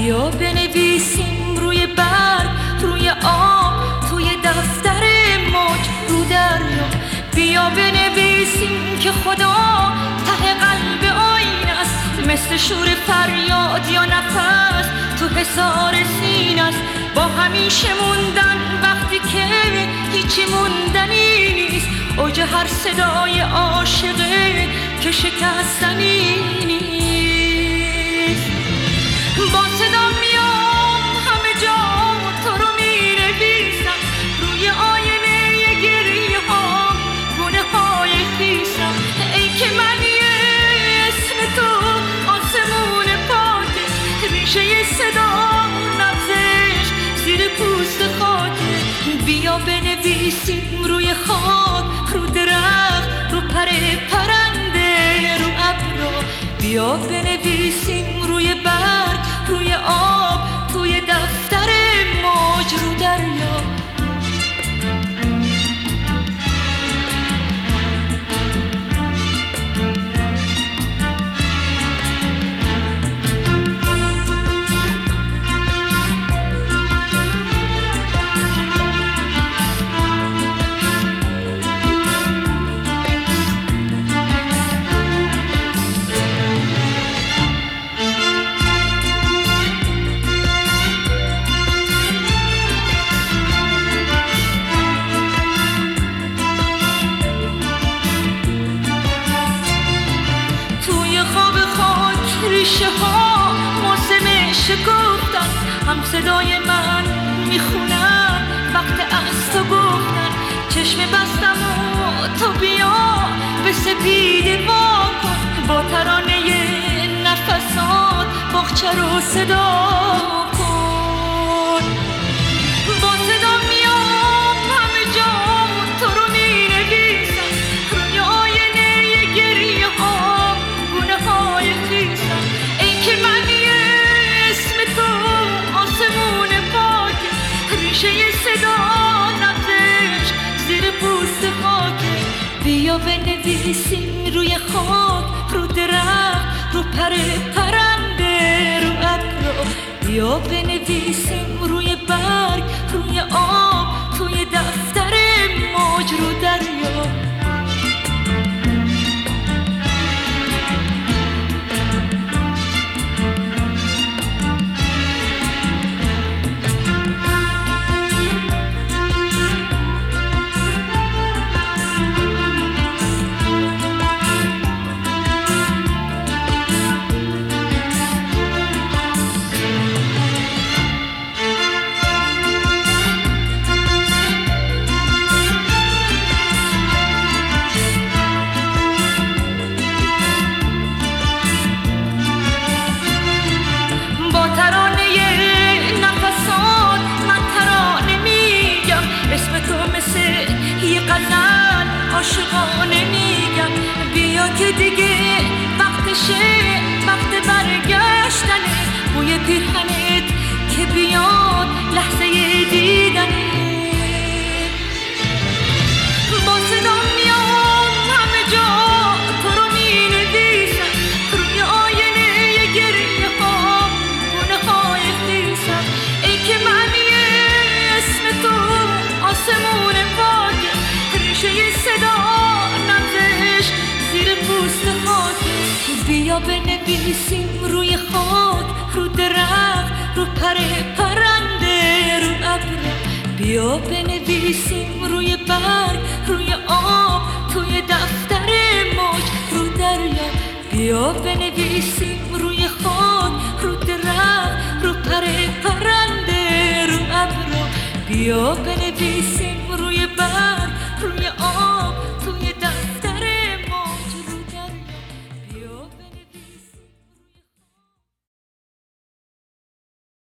بیا بنویسیم روی برگ، روی آب، توی دفتر موج، رو دریا. بیا بنویسیم که خدا ته قلب آینه است، مثل شور فریاد یا نفس تو حصار سینه است. با همیشه موندن وقتی که هیچی موندنی نیست، اوج هر صدای عاشقه که شکستنی نیست. با صدا میام همه جا تو رو مینویسم، روی آینه گریه ها گونه های خیسم. ای که من اسم تو آسمون پاکه، ریشه صدا نبزش زیر پوست خاکه. بیا بنویسیم روی خاک، رو درخت، رو پرنده، رو ابرا. بیا بنویسیم روی برگ، روی آب، توی دفتر موج، رو دریا. ریشه ها موسم شکفتن، هم صدای من میخونن وقت از تو گفتن. چشم بستم و تو بیا به سپیده وا کن، با ترانه نفسات باغچه رو صدا کن. با صدا میام همه جا تو رو مینویسم، روی آینه گریه ها گونه های خیسم. ای که من اسم تو آسمون پاکه، ریشه صدا نبزش زیر پوست خاکه. بیا بنویسیم روی خاک، رو درخت، رو پرنده، رو ابرا. بیا بنویسیم روی برگ، روی آب، توی دفتر موج، رو دریا. عاشقانه میگم بیا که دیگه وقتشه، وقت برگشتنه. بوی پیرهنت که بیاد لحظه دیدنه. با صدا میام همه جا تو رو مینویسم، روی آینه گریه ها گونه های خیسم. ای که من اسم تو آسمون پاکه، ریشه صدا نبزش زیر پوست خاکه. بیا بنویسیم روی خاک، رو درخت، رو پرنده، رو ابرا. بیا بنویسیم روی برگ، روی آب، توی دفتر موج، رو دریا. بیا بنویسیم روی خاک، رو درخت، رو پرنده، رو ابرا. بیا بنویسیم روی برگ،